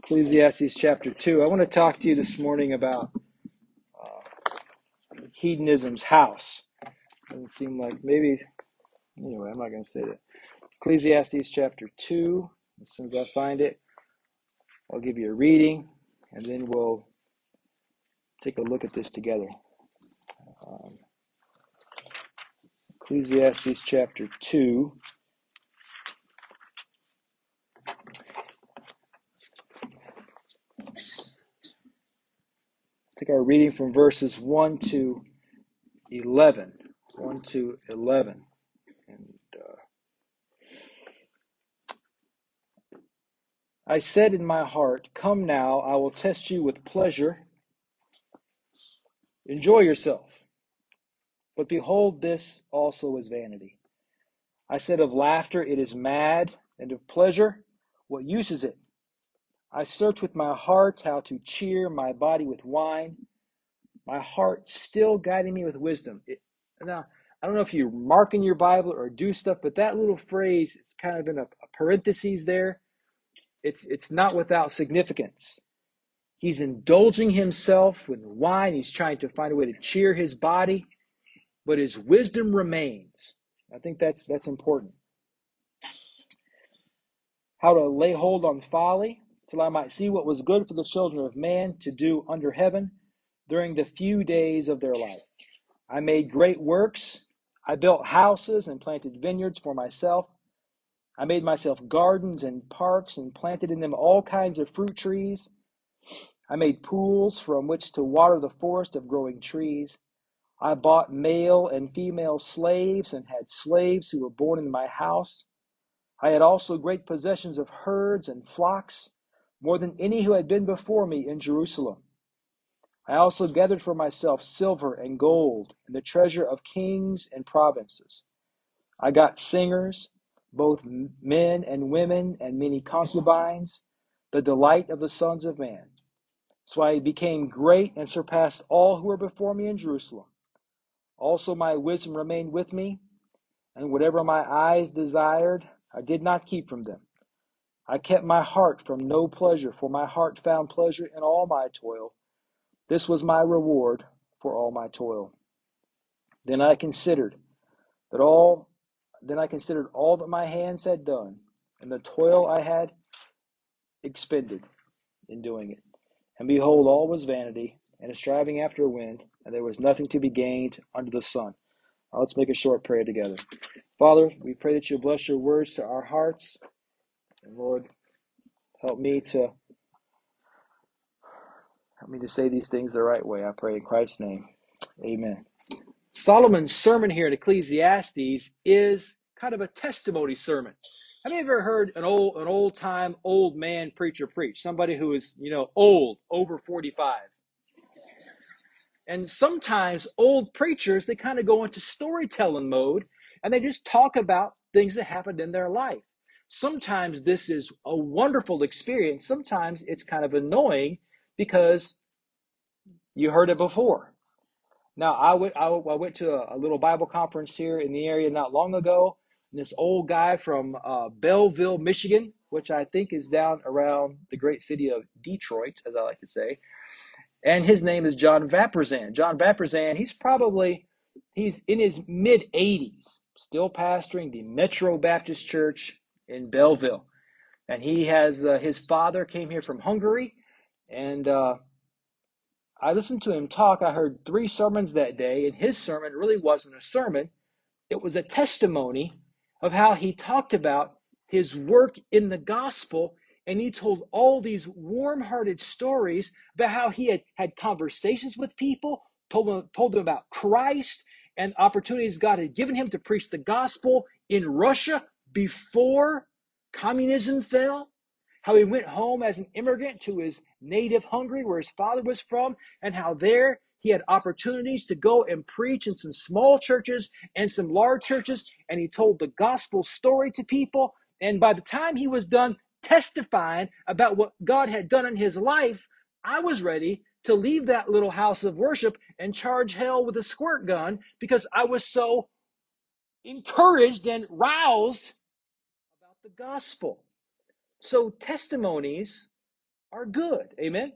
Ecclesiastes chapter 2. I want to talk to you this morning about hedonism's house. Doesn't seem like anyway, I'm not going to say that. Ecclesiastes chapter 2. As soon as I find it, I'll give you a reading, and then we'll take a look at this together. Ecclesiastes chapter 2. Take our reading from verses 1 to 11. 1 to 11. And I said in my heart, "Come now, I will test you with pleasure. Enjoy yourself. But behold, this also is vanity. I said of laughter, it is mad, and of pleasure, what use is it? I search with my heart how to cheer my body with wine, my heart still guiding me with wisdom." Now, I don't know if you mark in your Bible or do stuff, but that little phrase, it's kind of in a parenthesis there. It's not without significance. He's indulging himself with wine. He's trying to find a way to cheer his body, but his wisdom remains. I think that's important. How to lay hold on folly, till I might see what was good for the children of man to do under heaven during the few days of their life. I made great works. I built houses and planted vineyards for myself. I made myself gardens and parks and planted in them all kinds of fruit trees. I made pools from which to water the forest of growing trees. I bought male and female slaves and had slaves who were born in my house. I had also great possessions of herds and flocks, more than any who had been before me in Jerusalem. I also gathered for myself silver and gold and the treasure of kings and provinces. I got singers, both men and women, and many concubines, the delight of the sons of man. So I became great and surpassed all who were before me in Jerusalem. Also my wisdom remained with me, and whatever my eyes desired, I did not keep from them. I kept my heart from no pleasure, for my heart found pleasure in all my toil. This was my reward for all my toil. Then I considered all that my hands had done, and the toil I had expended in doing it. And behold, all was vanity, and a striving after wind, and there was nothing to be gained under the sun. Now let's make a short prayer together. Father, we pray that you bless your words to our hearts. And Lord, help me to say these things the right way. I pray in Christ's name. Amen. Solomon's sermon here in Ecclesiastes is kind of a testimony sermon. Have you ever heard an old man preacher preach? Somebody who is, old, over 45. And sometimes old preachers, they kind of go into storytelling mode and they just talk about things that happened in their life. Sometimes this is a wonderful experience. Sometimes it's kind of annoying because you heard it before. Now, I went to a little Bible conference here in the area not long ago. And this old guy from Belleville, Michigan, which I think is down around the great city of Detroit, as I like to say. And his name is John Vaperzan. John Vaperzan, he's in his mid-80s, still pastoring the Metro Baptist Church in Belleville. And he has, his father came here from Hungary, and I listened to him talk. I heard 3 sermons that day, and his sermon really wasn't a sermon. It was a testimony of how he talked about his work in the gospel, and he told all these warm-hearted stories about how he had conversations with people, told them about Christ and opportunities God had given him to preach the gospel in Russia before communism fell. How he went home as an immigrant to his native Hungary, where his father was from, and how there he had opportunities to go and preach in some small churches and some large churches, and he told the gospel story to people. And by the time he was done testifying about what God had done in his life, I was ready to leave that little house of worship and charge hell with a squirt gun because I was so encouraged and roused about the gospel. So testimonies are good. Amen.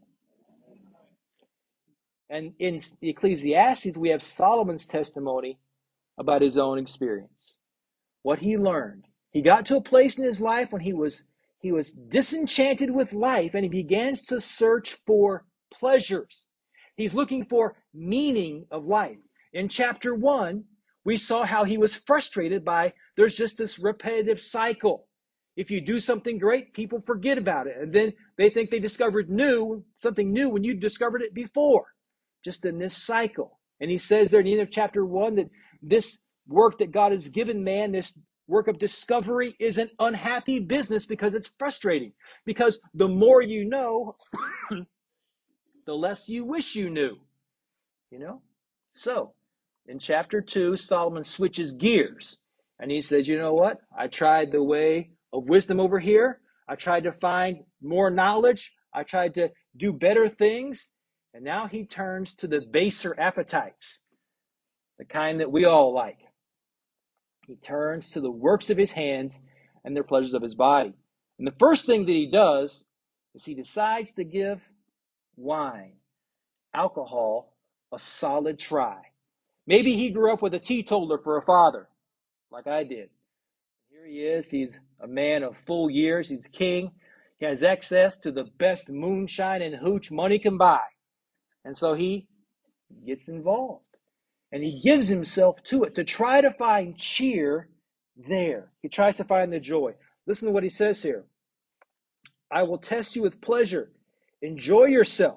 And in Ecclesiastes, we have Solomon's testimony about his own experience, what he learned. He got to a place in his life when he was disenchanted with life, and he begins to search for pleasures. He's looking for meaning of life. In chapter 1, we saw how he was frustrated by there's just this repetitive cycle. If you do something great, people forget about it, and then they think they discovered something new when you discovered it before, just in this cycle. And he says there in the end of chapter 1 that this work that God has given man, this work of discovery, is an unhappy business because it's frustrating. Because the more you know, the less you wish you knew. You know? So, in chapter 2, Solomon switches gears. And he says, you know what? I tried the way of wisdom over here. I tried to find more knowledge. I tried to do better things. And now he turns to the baser appetites, the kind that we all like. He turns to the works of his hands and the pleasures of his body. And the first thing that he does is he decides to give wine, alcohol, a solid try. Maybe he grew up with a teetotaler for a father, like I did. Here he is. He's a man of full years. He's king. He has access to the best moonshine and hooch money can buy. And so he gets involved. And he gives himself to it to try to find cheer there. He tries to find the joy. Listen to what he says here. I will test you with pleasure. Enjoy yourself.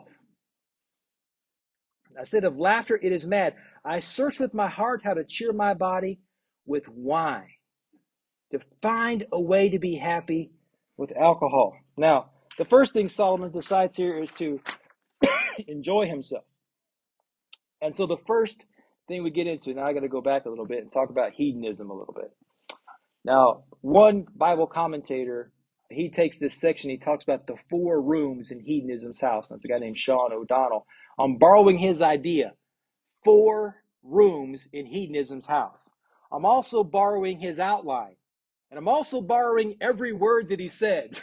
I said of laughter, it is mad. I search with my heart how to cheer my body with wine, to find a way to be happy with alcohol. Now, the first thing Solomon decides here is to enjoy himself. And so the first thing we get into, now I got to go back a little bit and talk about hedonism a little bit. Now, one Bible commentator, he takes this section, he talks about the 4 rooms in hedonism's house. That's a guy named Sean O'Donnell. I'm borrowing his idea, 4 rooms in hedonism's house. I'm also borrowing his outline, and I'm also borrowing every word that he said.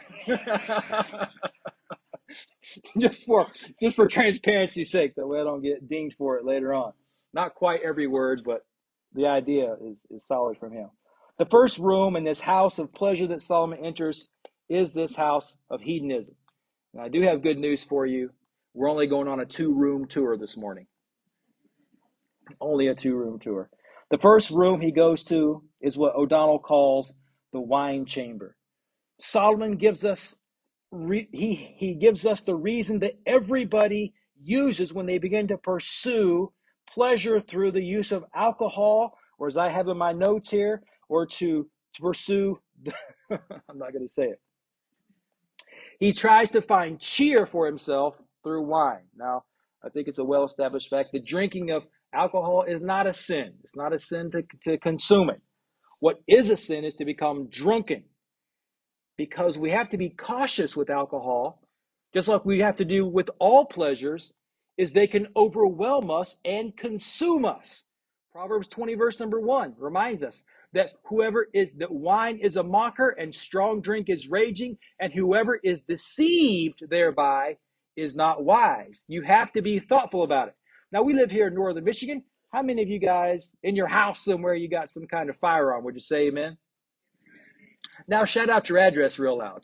just for transparency's sake, that way I don't get dinged for it later on. Not quite every word, but the idea is solid from him. The first room in this house of pleasure that Solomon enters is this house of hedonism. And I do have good news for you. We're only going on a 2-room tour this morning. Only a 2-room tour. The first room he goes to is what O'Donnell calls the wine chamber. Solomon gives us he gives us the reason that everybody uses when they begin to pursue pleasure through the use of alcohol, or as I have in my notes here, or to pursue, I'm not going to say it. He tries to find cheer for himself through wine. Now, I think it's a well-established fact that drinking of alcohol is not a sin. It's not a sin to consume it. What is a sin is to become drunken, because we have to be cautious with alcohol, just like we have to do with all pleasures, is they can overwhelm us and consume us. Proverbs 20 verse number 1 reminds us that that wine is a mocker and strong drink is raging, and whoever is deceived thereby is not wise. You have to be thoughtful about it. Now, we live here in northern Michigan. How many of you guys in your house somewhere you got some kind of firearm? Would you say amen? Now shout out your address real loud.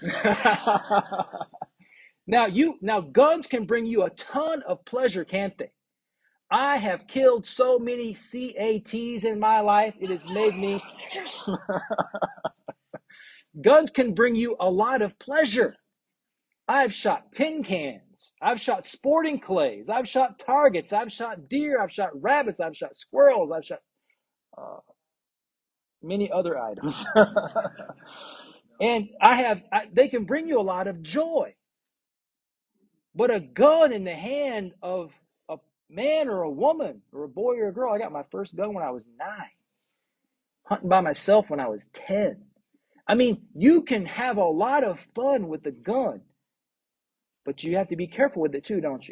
Now guns can bring you a ton of pleasure, can't they? I have killed so many CATs in my life. It has made me guns can bring you a lot of pleasure. I've shot tin cans. I've shot sporting clays. I've shot targets. I've shot deer. I've shot rabbits. I've shot squirrels. I've shot many other items. And they can bring you a lot of joy. But a gun in the hand of a man or a woman or a boy or a girl, I got my first gun when I was 9, hunting by myself when I was 10. I mean, you can have a lot of fun with the gun, but you have to be careful with it too, don't you?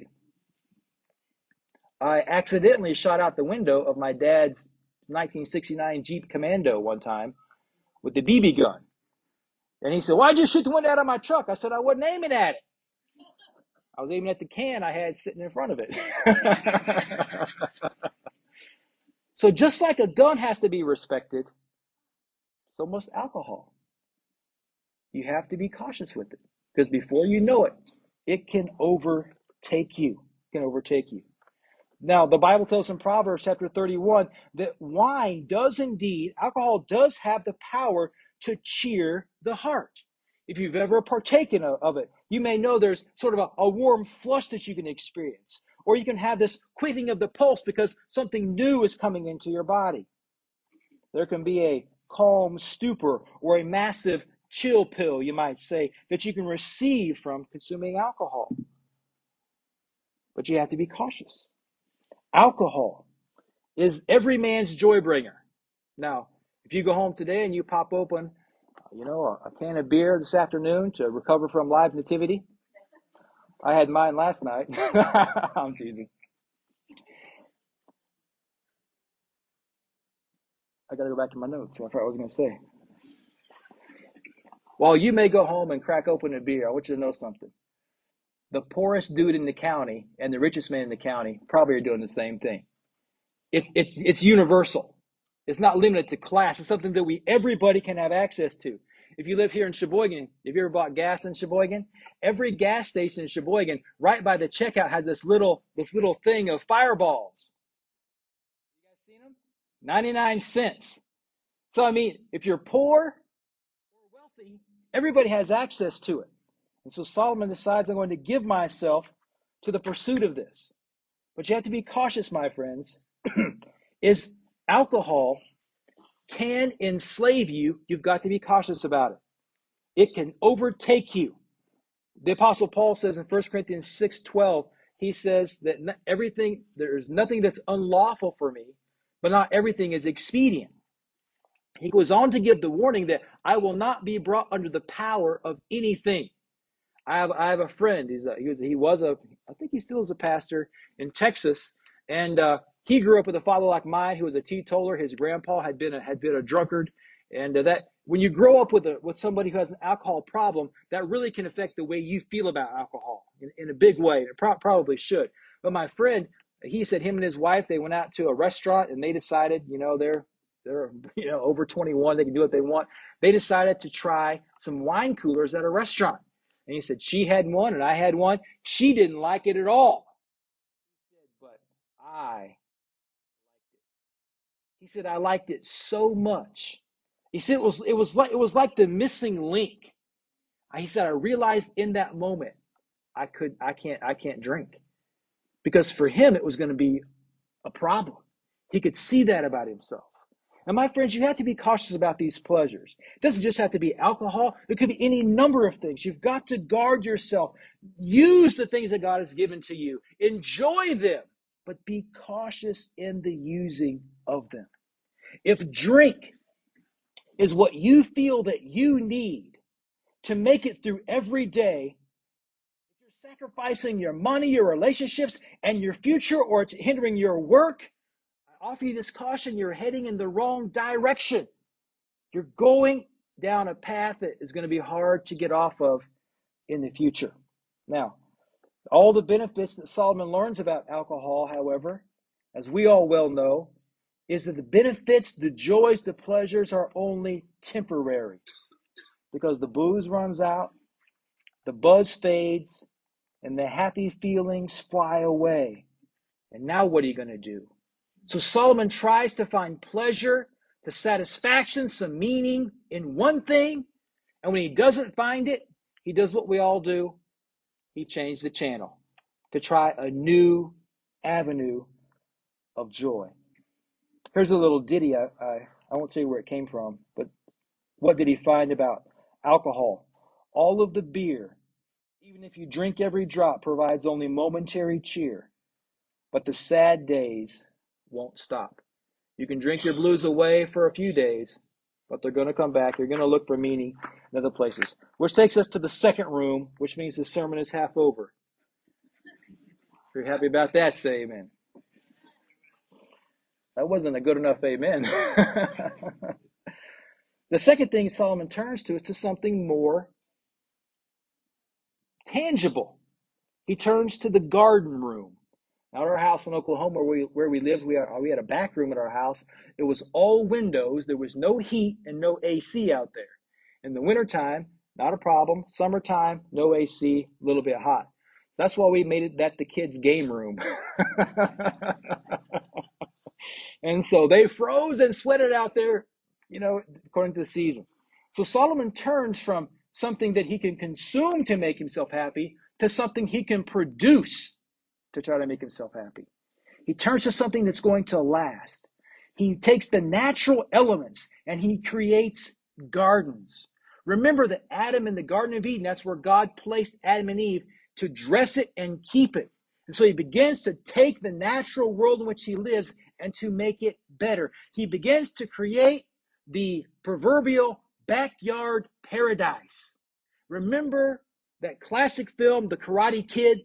I accidentally shot out the window of my dad's 1969 Jeep Commando one time with the BB gun. And he said, why'd you shoot the window out of my truck? I said, I wasn't aiming at it. I was aiming at the can I had sitting in front of it. So just like a gun has to be respected, so must alcohol. You have to be cautious with it because before you know it, it can overtake you. It can overtake you. Now, the Bible tells in Proverbs chapter 31 that wine does indeed, alcohol does have the power to cheer the heart. If you've ever partaken of it, you may know there's sort of a warm flush that you can experience, or you can have this quickening of the pulse because something new is coming into your body. There can be a calm stupor or a massive chill pill, you might say, that you can receive from consuming alcohol. But you have to be cautious. Alcohol is every man's joy bringer. Now, if you go home today and you pop open, a can of beer this afternoon to recover from live nativity, I had mine last night. I'm teasing. I got to go back to my notes. What I was going to say. While you may go home and crack open a beer, I want you to know something. The poorest dude in the county and the richest man in the county probably are doing the same thing. It's universal. It's not limited to class. It's something that everybody can have access to. If you live here in Sheboygan, if you ever bought gas in Sheboygan, every gas station in Sheboygan, right by the checkout, has this little thing of fireballs. You guys seen them? 99 cents. So I mean, if you're poor or wealthy, everybody has access to it. And so Solomon decides, I'm going to give myself to the pursuit of this. But you have to be cautious, my friends, is alcohol can enslave you. You've got to be cautious about it. It can overtake you. The Apostle Paul says in 1 Corinthians 6:12, he says that there is nothing that's unlawful for me, but not everything is expedient. He goes on to give the warning that I will not be brought under the power of anything. I have a friend. I think he still is a pastor in Texas, and he grew up with a father like mine who was a teetotaler. His grandpa had been a drunkard, and that when you grow up with somebody who has an alcohol problem, that really can affect the way you feel about alcohol in a big way. And it probably should. But my friend, he said him and his wife, they went out to a restaurant and they decided, they're over 21, they can do what they want. They decided to try some wine coolers at a restaurant. And he said, she had one and I had one. She didn't like it at all. He said, but I liked it. He said, I liked it so much. He said, it was like the missing link. He said, I realized in that moment, I can't drink. Because for him, it was going to be a problem. He could see that about himself. And my friends, you have to be cautious about these pleasures. It doesn't just have to be alcohol. It could be any number of things. You've got to guard yourself. Use the things that God has given to you. Enjoy them, but be cautious in the using of them. If drink is what you feel that you need to make it through every day, if you're sacrificing your money, your relationships, and your future, or it's hindering your work, I offer you this caution, you're heading in the wrong direction. You're going down a path that is going to be hard to get off of in the future. Now, all the benefits that Solomon learns about alcohol, however, as we all well know, is that the benefits, the joys, the pleasures are only temporary. Because the booze runs out, the buzz fades, and the happy feelings fly away. And now what are you going to do? So Solomon tries to find pleasure, the satisfaction, some meaning in one thing. And when he doesn't find it, he does what we all do. He changed the channel to try a new avenue of joy. Here's a little ditty. I won't say where it came from, but what did he find about alcohol? All of the beer, even if you drink every drop, provides only momentary cheer. But the sad days won't stop. You can drink your blues away for a few days, but they're going to come back. You're going to look for meaning in other places. Which takes us to the second room, which means the sermon is half over. If you're happy about that, say amen. That wasn't a good enough amen. The second thing Solomon turns to is to something more tangible. He turns to the garden room. Now, at our house in Oklahoma, where we lived, we had a back room at our house. It was all windows. There was no heat and no AC out there. In the wintertime, not a problem. Summertime, no AC, a little bit hot. That's why we made that the kids' game room. And so they froze and sweated out there, according to the season. So Solomon turns from something that he can consume to make himself happy to something he can produce to try to make himself happy. He turns to something that's going to last. He takes the natural elements and he creates gardens. Remember that Adam in the Garden of Eden, that's where God placed Adam and Eve to dress it and keep it. And so he begins to take the natural world in which he lives and to make it better. He begins to create the proverbial backyard paradise. Remember that classic film, The Karate Kid?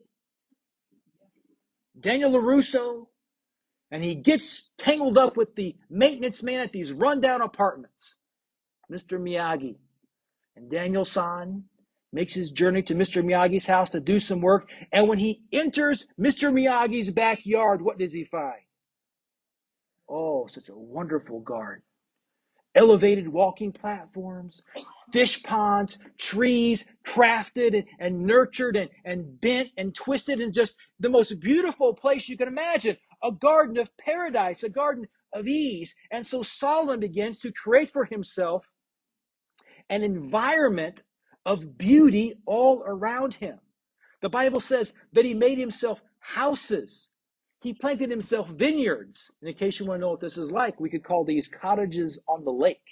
Daniel LaRusso, and he gets tangled up with the maintenance man at these rundown apartments, Mr. Miyagi. And Daniel-san makes his journey to Mr. Miyagi's house to do some work. And when he enters Mr. Miyagi's backyard, what does he find? Oh, such a wonderful garden. Elevated walking platforms, fish ponds, trees crafted and nurtured and bent and twisted in just the most beautiful place you can imagine. A garden of paradise, a garden of ease. And so Solomon begins to create for himself an environment of beauty all around him. The Bible says that he made himself houses. He planted himself vineyards. And in case you want to know what this is like, we could call these cottages on the lake.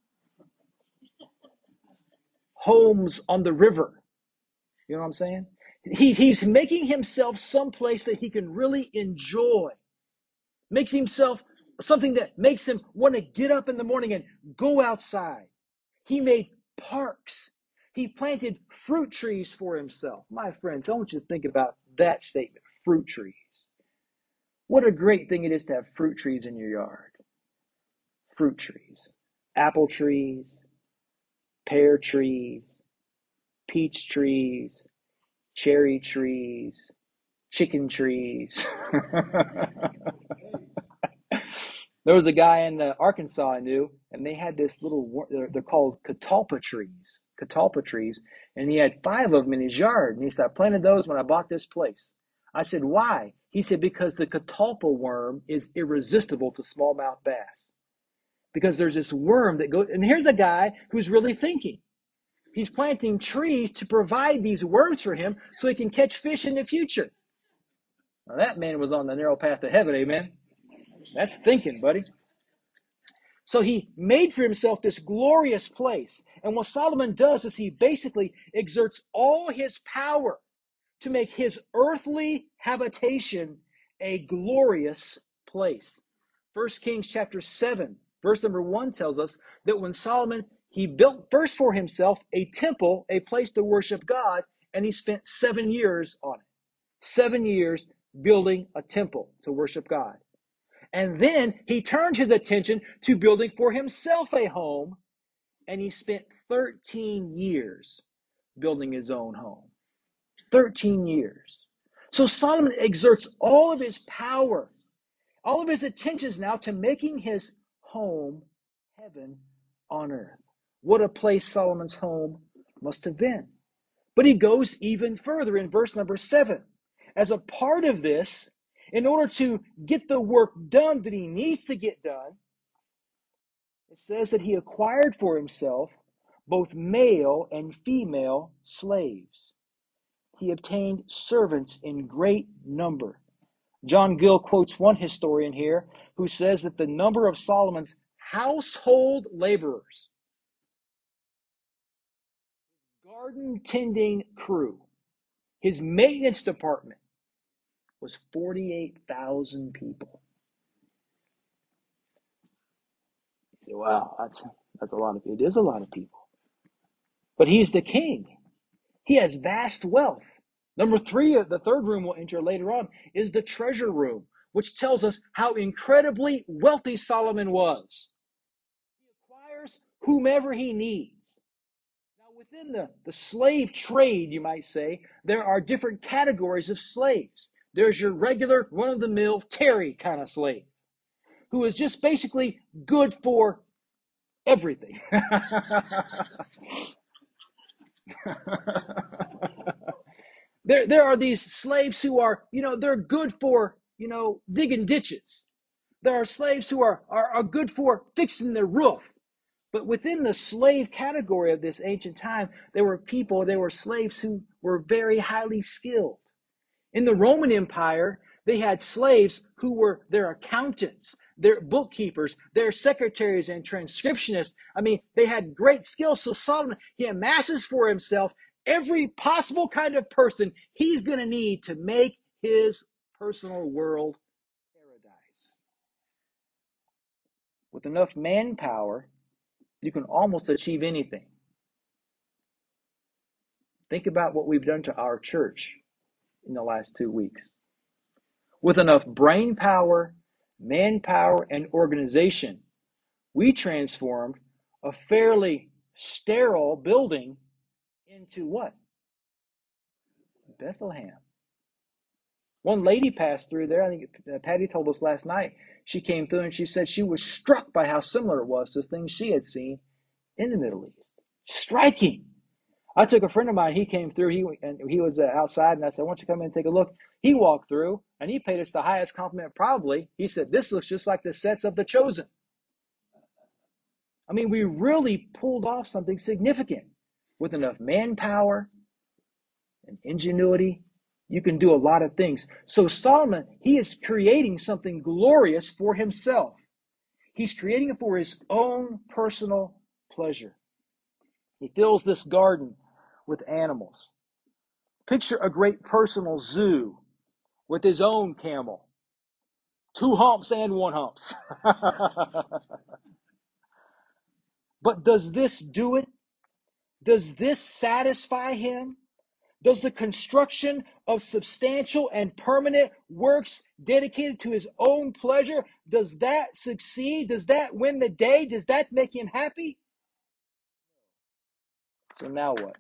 Homes on the river. You know what I'm saying? He's making himself someplace that he can really enjoy. Makes himself something that makes him want to get up in the morning and go outside. He made parks. He planted fruit trees for himself. My friends, I want you to think about that statement, fruit trees. What a great thing it is to have fruit trees in your yard. Fruit trees. Apple trees, pear trees, peach trees, cherry trees, chicken trees. There was a guy in Arkansas I knew, and they had this little, they're called catalpa trees, and he had 5 of them in his yard. And he said, I planted those when I bought this place. I said, why? He said, because the catalpa worm is irresistible to smallmouth bass. Because there's this worm that goes, and here's a guy who's really thinking. He's planting trees to provide these worms for him so he can catch fish in the future. Now that man was on the narrow path to heaven, amen? That's thinking, buddy. So he made for himself this glorious place. And what Solomon does is he basically exerts all his power to make his earthly habitation a glorious place. 1 Kings chapter 7, verse number 1 tells us that when Solomon, he built first for himself a temple, a place to worship God, and he spent 7 years on it. 7 years building a temple to worship God. And then he turned his attention to building for himself a home, and he spent 13 years building his own home. 13 years. So Solomon exerts all of his power, all of his attentions now to making his home heaven on earth. What a place Solomon's home must have been. But he goes even further in verse number 7. As a part of this, in order to get the work done that he needs to get done, it says that he acquired for himself both male and female slaves. He obtained servants in great number. John Gill quotes one historian here who says that the number of Solomon's household laborers, garden tending crew, his maintenance department, was 48,000 people. You say, wow, that's a lot of people. It is a lot of people. But he's the king. He has vast wealth. Number 3, the third room we'll enter later on, is the treasure room, which tells us how incredibly wealthy Solomon was. He acquires whomever he needs. Now, with Within the slave trade, you might say, there are different categories of slaves. There's your regular, run-of-the-mill, Terry kind of slave, who is just basically good for everything. There are these slaves who are, they're good for, digging ditches. There are slaves who are good for fixing their roof. But within the slave category of this ancient time, there were slaves who were very highly skilled. In the Roman Empire, they had slaves who were their accountants, their bookkeepers, their secretaries and transcriptionists. I mean, they had great skills. So Solomon, he amasses for himself every possible kind of person he's going to need to make his personal world paradise. With enough manpower, you can almost achieve anything. Think about what we've done to our church in the last 2 weeks. With enough brain power, manpower, and organization, we transformed a fairly sterile building into what? Bethlehem. One lady passed through there. I think Patty told us last night. She came through and she said she was struck by how similar it was to things she had seen in the Middle East. Striking. I took a friend of mine. He came through. He was outside, and I said, "Why don't you come in and take a look?" He walked through, and he paid us the highest compliment probably. He said, "This looks just like the sets of The Chosen." I mean, we really pulled off something significant. With enough manpower and ingenuity, you can do a lot of things. So Solomon, he is creating something glorious for himself. He's creating it for his own personal pleasure. He fills this garden with animals. Picture a great personal zoo with his own camel. 2 humps and 1 humps. But does this do it? Does this satisfy him? Does the construction of substantial and permanent works dedicated to his own pleasure, does that succeed? Does that win the day? Does that make him happy? So now what?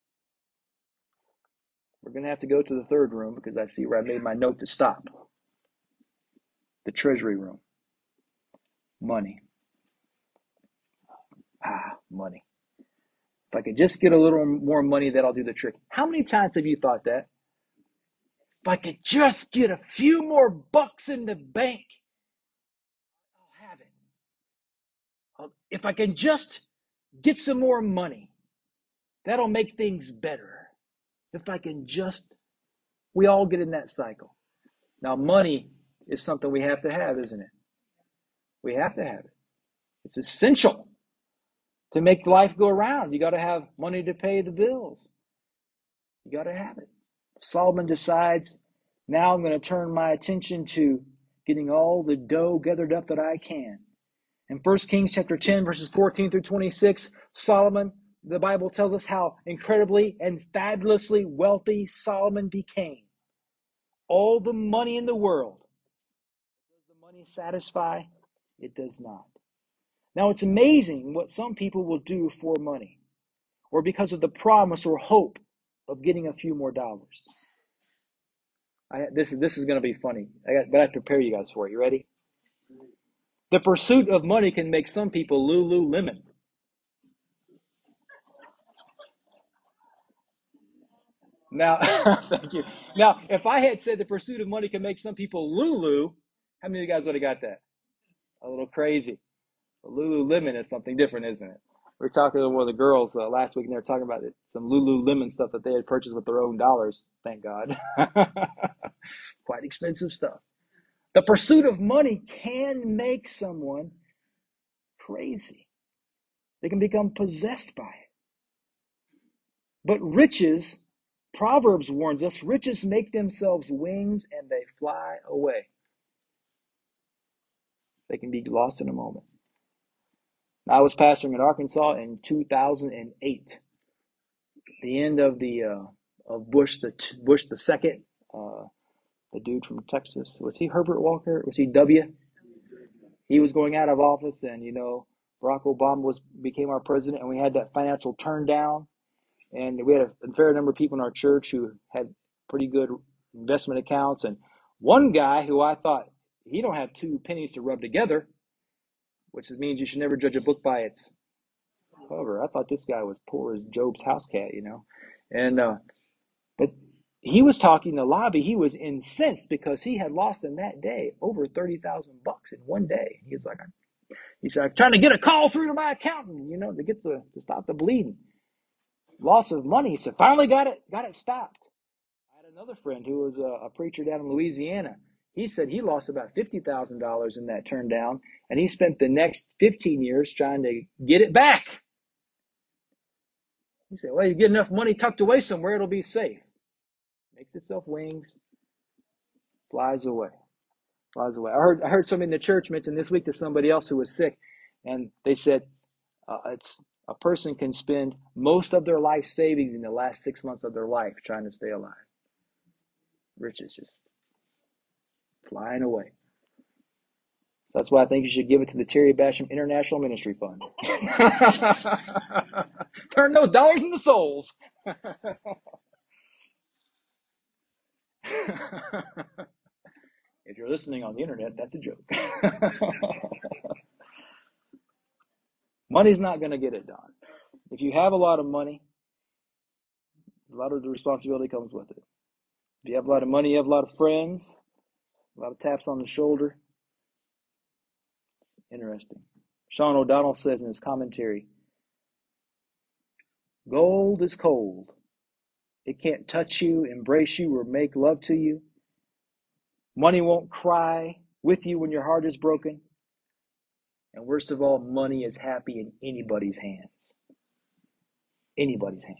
We're going to have to go to the third room because I see where I made my note to stop. The treasury room. Money. Money. If I could just get a little more money, that'll do the trick. How many times have you thought that? If I could just get a few more bucks in the bank, I'll have it. If I can just get some more money, that'll make things better. If I can just, we all get in that cycle. Now, money is something we have to have, isn't it? We have to have it. It's essential to make life go around. You got to have money to pay the bills. You got to have it. Solomon decides, now I'm going to turn my attention to getting all the dough gathered up that I can. In 1 Kings chapter 10, verses 14 through 26, Solomon, the Bible tells us how incredibly and fabulously wealthy Solomon became. All the money in the world. Does the money satisfy? It does not. Now, it's amazing what some people will do for money or because of the promise or hope of getting a few more dollars. This is going to be funny, but I prepare you guys for it. You ready? The pursuit of money can make some people Lululemon. Now, thank you. Now, if I had said the pursuit of money can make some people Lulu, how many of you guys would have got that? A little crazy. But Lululemon is something different, isn't it? We were talking to one of the girls last week, and they were talking about some Lululemon stuff that they had purchased with their own dollars. Thank God. Quite expensive stuff. The pursuit of money can make someone crazy. They can become possessed by it. But riches, Proverbs warns us, riches make themselves wings and they fly away. They can be lost in a moment. I was pastoring in Arkansas in 2008. The end of of Bush the second, the dude from Texas. Was he Herbert Walker? Was he W? He was going out of office, and Barack Obama became our president, and we had that financial turn down. And we had a fair number of people in our church who had pretty good investment accounts. And one guy who I thought, he don't have two pennies to rub together, which means you should never judge a book by its cover. I thought this guy was poor as Job's house cat, And but he was talking in the lobby. He was incensed because he had lost in that day over $30,000 in one day. He said, I'm trying to get a call through to my accountant, to stop the bleeding. Loss of money. He said, finally got it stopped. I had another friend who was a preacher down in Louisiana. He said he lost about $50,000 in that turn down, and he spent the next 15 years trying to get it back. He said, well, you get enough money tucked away somewhere, it'll be safe. Makes itself wings, flies away. I heard somebody in the church mention this week to somebody else who was sick, and they said it's a person can spend most of their life savings in the last 6 months of their life trying to stay alive. Riches just flying away. So that's why I think you should give it to the Terry Basham International Ministry Fund. Turn those dollars into souls. If you're listening on the internet, that's a joke. Money's not going to get it done. If you have a lot of money, a lot of the responsibility comes with it. If you have a lot of money, you have a lot of friends, a lot of taps on the shoulder. It's interesting. Sean O'Donnell says in his commentary, gold is cold. It can't touch you, embrace you, or make love to you. Money won't cry with you when your heart is broken. And worst of all, money is happy in anybody's hands. Anybody's hands.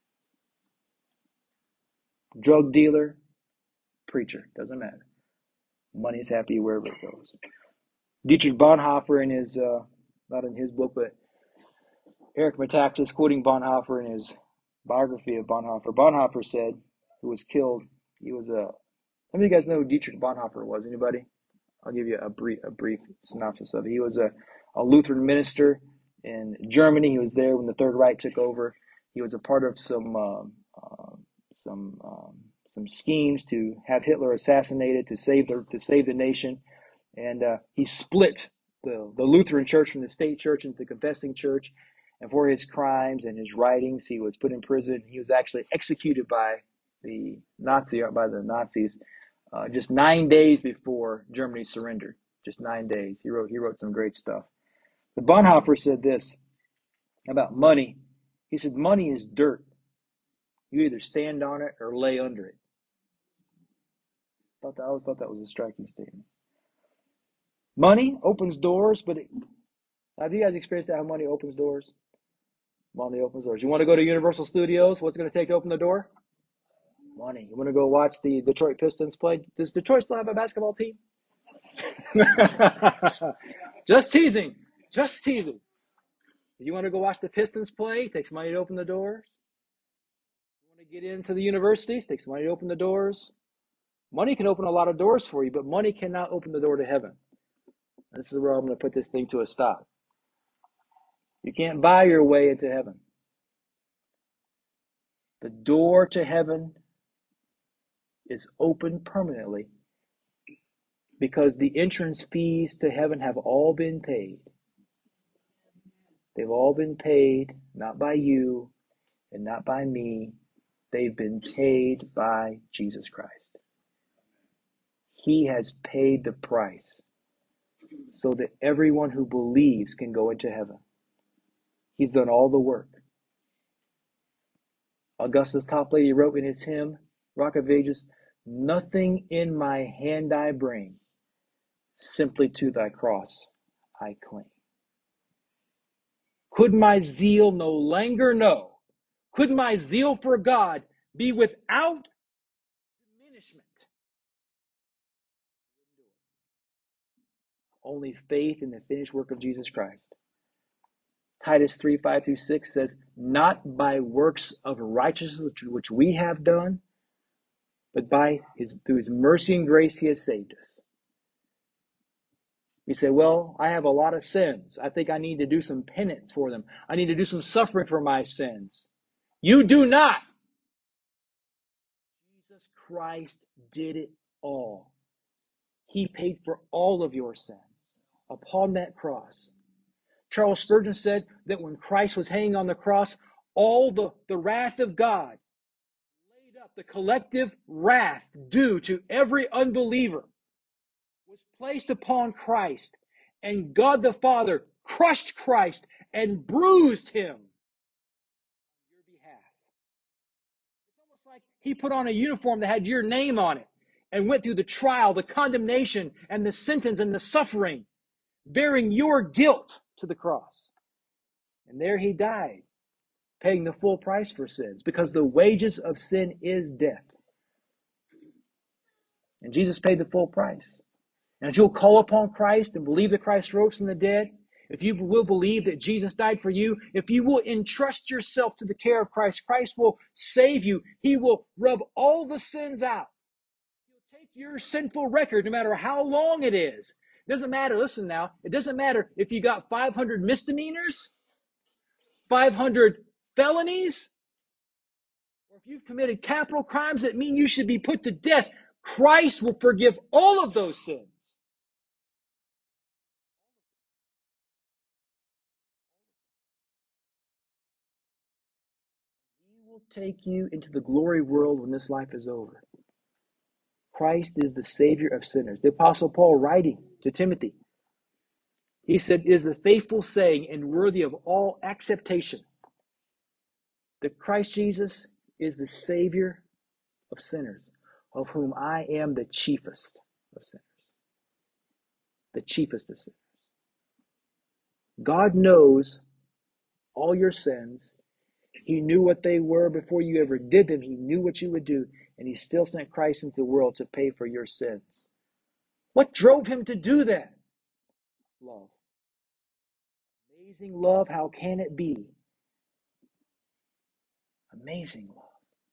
Drug dealer, preacher, doesn't matter. Money is happy wherever it goes. Dietrich Bonhoeffer in his, not in his book, but Eric Metaxas quoting Bonhoeffer in his biography of Bonhoeffer. Bonhoeffer said, who was killed, he was a, how many of you guys know who Dietrich Bonhoeffer was? Anybody? I'll give you a brief synopsis of it. He was a Lutheran minister in Germany. He was there when the Third Reich took over. He was a part of some schemes to have Hitler assassinated to save the nation, and he split the Lutheran Church from the state church into the confessing church. And for his crimes and his writings, he was put in prison. He was actually executed by the Nazis. Just 9 days before Germany surrendered. Just 9 days. He wrote some great stuff. But Bonhoeffer said this about money. He said, money is dirt. You either stand on it or lay under it. I always thought that was a striking statement. Money opens doors, but have you guys experienced that, how money opens doors? Money opens doors. You want to go to Universal Studios? What's it going to take to open the door? Money. You want to go watch the Detroit Pistons play? Does Detroit still have a basketball team? Just teasing. If you want to go watch the Pistons play, it takes money to open the doors. You want to get into the universities, it takes money to open the doors. Money can open a lot of doors for you, but money cannot open the door to heaven. This is where I'm going to put this thing to a stop. You can't buy your way into heaven. The door to heaven is open permanently because the entrance fees to heaven have all been paid. They've all been paid, not by you and not by me. They've been paid by Jesus Christ. He has paid the price so that everyone who believes can go into heaven. He's done all the work. Augustus Toplady wrote in his hymn, Rock of Ages, nothing in my hand I bring, simply to thy cross I cling. Could my zeal no longer know? Could my zeal for God be without diminishment? Only faith in the finished work of Jesus Christ. Titus 3:5-6 says, not by works of righteousness which we have done, but through his mercy and grace he has saved us. You say, well, I have a lot of sins. I think I need to do some penance for them. I need to do some suffering for my sins. You do not. Jesus Christ did it all. He paid for all of your sins upon that cross. Charles Spurgeon said that when Christ was hanging on the cross, all the wrath of God laid up, the collective wrath due to every unbeliever was placed upon Christ. And God the Father crushed Christ and bruised him on your behalf. It's almost like he put on a uniform that had your name on it and went through the trial, the condemnation, and the sentence and the suffering, bearing your guilt to the cross. And there he died, paying the full price for sins, because the wages of sin is death. And Jesus paid the full price. And if you'll call upon Christ and believe that Christ rose from the dead, if you will believe that Jesus died for you, if you will entrust yourself to the care of Christ, Christ will save you. He will rub all the sins out. He'll take your sinful record, no matter how long it is. It doesn't matter, listen now, it doesn't matter if you got 500 misdemeanors, 500 felonies, or if you've committed capital crimes that mean you should be put to death. Christ will forgive all of those sins. He will take you into the glory world when this life is over. Christ is the Savior of sinners. The Apostle Paul, writing to Timothy, he said, "It is the faithful saying and worthy of all acceptation that Christ Jesus is the Savior of sinners, of whom I am the chiefest of sinners." The chiefest of sinners. God knows all your sins. He knew what they were before you ever did them. He knew what you would do, and he still sent Christ into the world to pay for your sins. What drove him to do that? Love. Amazing love. How can it be? Amazing love.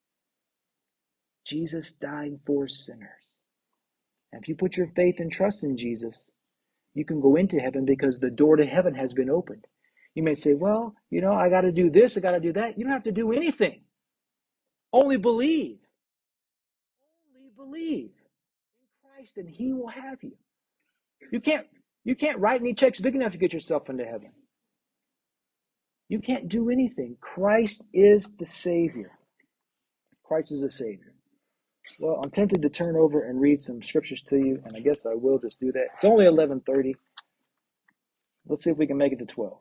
Jesus dying for sinners. And if you put your faith and trust in Jesus, you can go into heaven because the door to heaven has been opened. You may say, well, I got to do this, I got to do that. You don't have to do anything. Only believe. Only believe in Christ and he will have you. You can't write any checks big enough to get yourself into heaven. You can't do anything. Christ is the Savior. Christ is the Savior. Well, I'm tempted to turn over and read some scriptures to you, and I guess I will just do that. It's only 11:30. Let's see if we can make it to 12.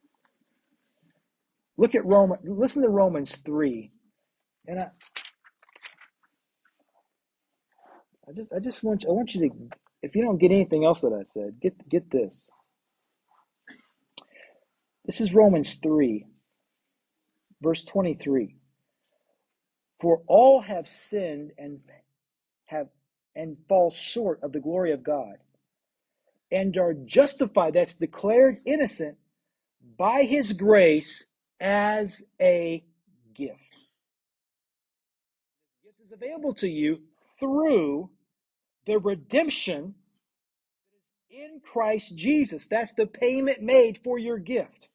Listen to Romans 3. And I want you to, if you don't get anything else that I said, get this. This is Romans 3, verse 23. For all have sinned and fall short of the glory of God, and are justified, that's declared innocent, by his grace as a gift. This gift is available to you through the redemption in Christ Jesus. That's the payment made for your gift.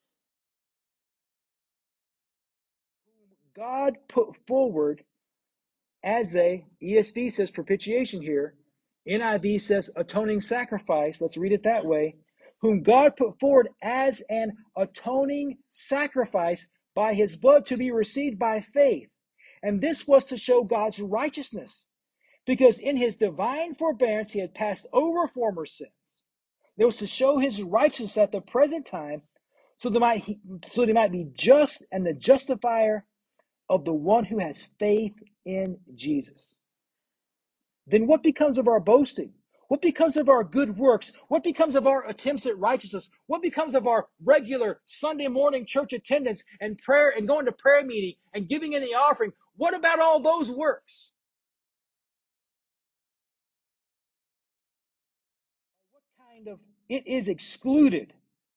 God put forward as ESV says propitiation here, NIV says atoning sacrifice, let's read it that way, whom God put forward as an atoning sacrifice by his blood to be received by faith. And this was to show God's righteousness, because in his divine forbearance he had passed over former sins. It was to show his righteousness at the present time, so that he might be just and the justifier of the one who has faith in Jesus. Then what becomes of our boasting? What becomes of our good works? What becomes of our attempts at righteousness? What becomes of our regular Sunday morning church attendance and prayer and going to prayer meeting and giving in the offering? What about all those works? What kind of, it is excluded.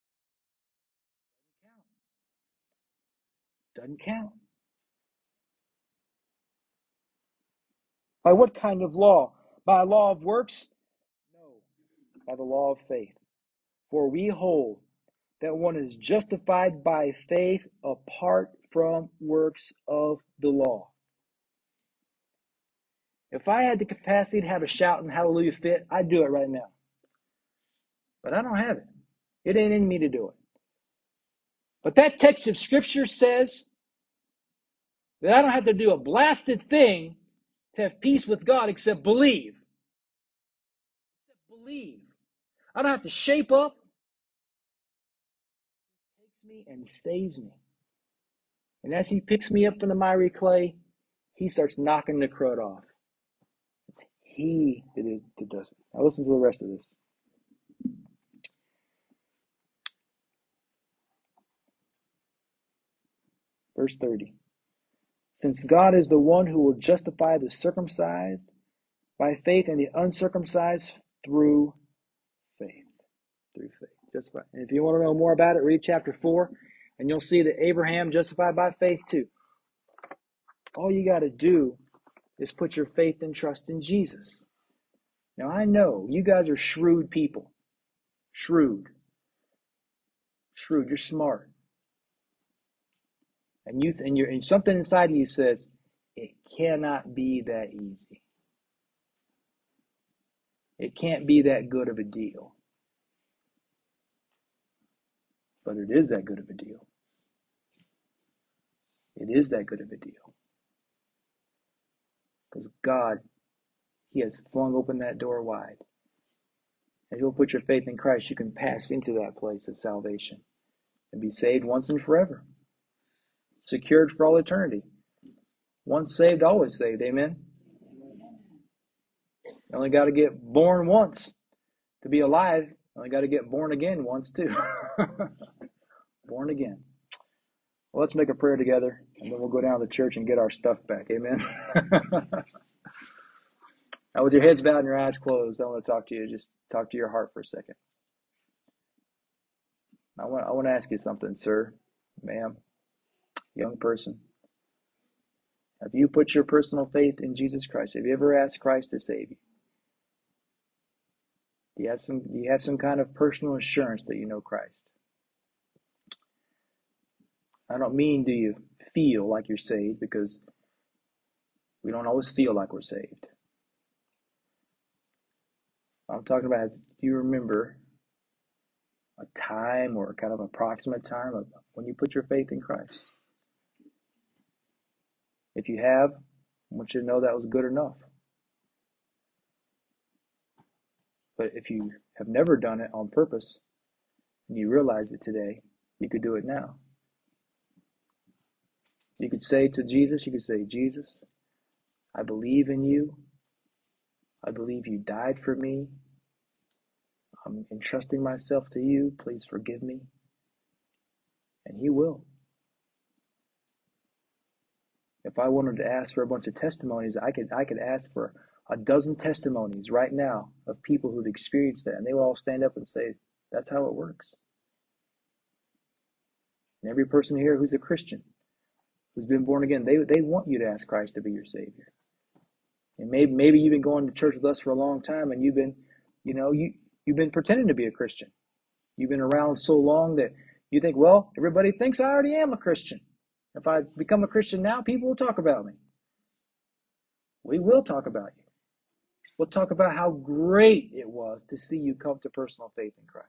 Doesn't count. By what kind of law? By a law of works? No, by the law of faith. For we hold that one is justified by faith apart from works of the law. If I had the capacity to have a shout and hallelujah fit, I'd do it right now. But I don't have it. It ain't in me to do it. But that text of Scripture says that I don't have to do a blasted thing to have peace with God except believe. Believe. I don't have to shape up. He takes me and saves me. And as he picks me up from the miry clay, he starts knocking the crud off. It's he that does it. Now listen to the rest of this. Verse 30. Since God is the one who will justify the circumcised by faith and the uncircumcised through faith. Through faith. Justify. And if you want to know more about it, read chapter 4, and you'll see that Abraham justified by faith too. All you got to do is put your faith and trust in Jesus. Now I know you guys are shrewd people. Shrewd. You're smart. And something inside of you says, it cannot be that easy. It can't be that good of a deal. But it is that good of a deal. It is that good of a deal. Because God, he has flung open that door wide. If you'll put your faith in Christ, you can pass into that place of salvation and be saved once and forever. Secured for all eternity. Once saved, always saved. Amen? You only got to get born once to be alive. You only got to get born again once too. Born again. Well, let's make a prayer together, and then we'll go down to the church and get our stuff back. Amen? Now, with your heads bowed and your eyes closed, I want to talk to you. Just talk to your heart for a second. I want to ask you something, sir, ma'am, young person. Have you put your personal faith in Jesus Christ? Have you ever asked Christ to save you? Do you have some kind of personal assurance that you know Christ? I don't mean do you feel like you're saved, because we don't always feel like we're saved. I'm talking about, do you remember a time or kind of approximate time of when you put your faith in Christ? If you have, I want you to know that was good enough. But if you have never done it on purpose, and you realize it today, you could do it now. You could say to Jesus, Jesus, I believe in you. I believe you died for me. I'm entrusting myself to you. Please forgive me. And he will. If I wanted to ask for a bunch of testimonies, I could ask for a dozen testimonies right now of people who've experienced that, and they will all stand up and say, that's how it works. And every person here who's a Christian, who's been born again, they want you to ask Christ to be your Savior. And maybe you've been going to church with us for a long time, and you've been pretending to be a Christian. You've been around so long that you think, well, everybody thinks I already am a Christian. If I become a Christian now, people will talk about me. We will talk about you. We'll talk about how great it was to see you come to personal faith in Christ.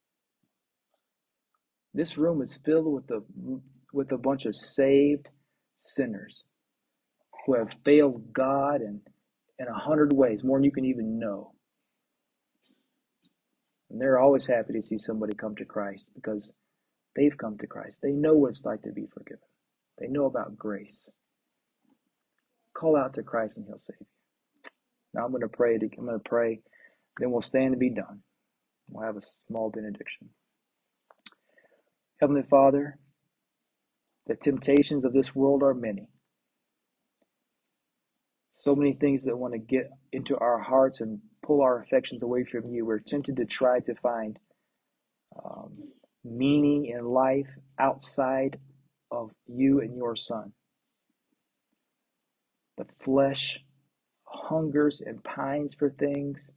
This room is filled with a bunch of saved sinners who have failed God in 100 ways, more than you can even know. And they're always happy to see somebody come to Christ because they've come to Christ. They know what it's like to be forgiven. They know about grace. Call out to Christ and he'll save you. Now I'm going to pray. Then we'll stand and be done. We'll have a small benediction. Heavenly Father, the temptations of this world are many. So many things that want to get into our hearts and pull our affections away from you. We're tempted to try to find meaning in life outside of you and your Son. The flesh hungers and pines for things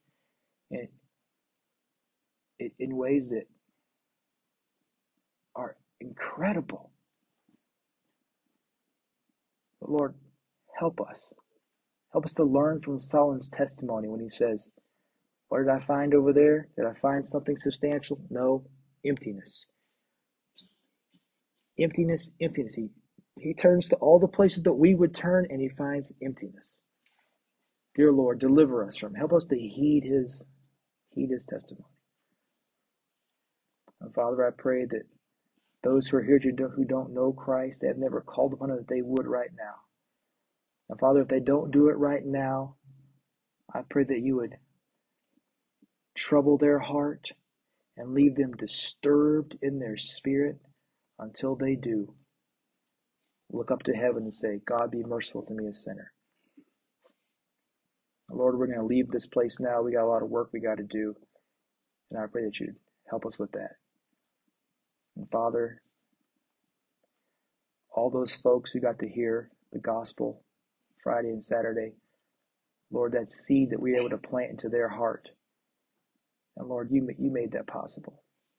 in ways that are incredible. But Lord, help us. Help us to learn from Solomon's testimony when he says, what did I find over there? Did I find something substantial? No, emptiness. Emptiness, emptiness. He turns to all the places that we would turn and he finds emptiness. Dear Lord, deliver us from him. Help us to heed his testimony. And Father, I pray that those who are here who don't know Christ, they have never called upon him, that they would right now. And Father, if they don't do it right now, I pray that you would trouble their heart and leave them disturbed in their spirit until they do. Look up to heaven and say, God, be merciful to me, a sinner. Lord, we're going to leave this place now. We got a lot of work we got to do. And I pray that you'd help us with that. And Father, all those folks who got to hear the gospel Friday and Saturday, Lord, that seed that we were able to plant into their heart. And Lord, you made that possible.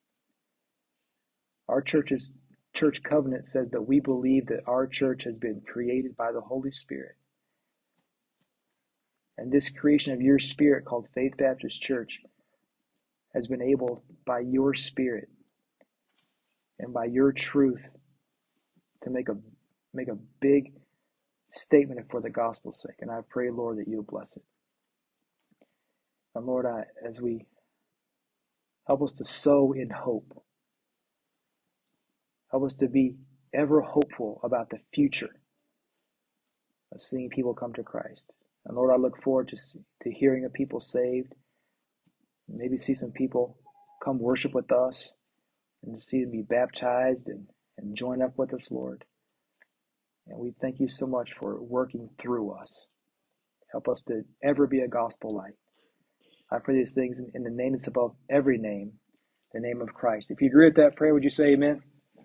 Our church covenant says that we believe that our church has been created by the Holy Spirit. And this creation of your Spirit called Faith Baptist Church has been able by your Spirit and by your truth to make a big statement for the gospel's sake. And I pray, Lord, that you'll bless it. And Lord, as we help us to sow in hope, help us to be ever hopeful about the future of seeing people come to Christ. And Lord, I look forward to hearing of people saved, maybe see some people come worship with us, and to see them be baptized and join up with us, Lord. And we thank you so much for working through us. Help us to ever be a gospel light. I pray these things in the name that's above every name, the name of Christ. If you agree with that prayer, would you say amen?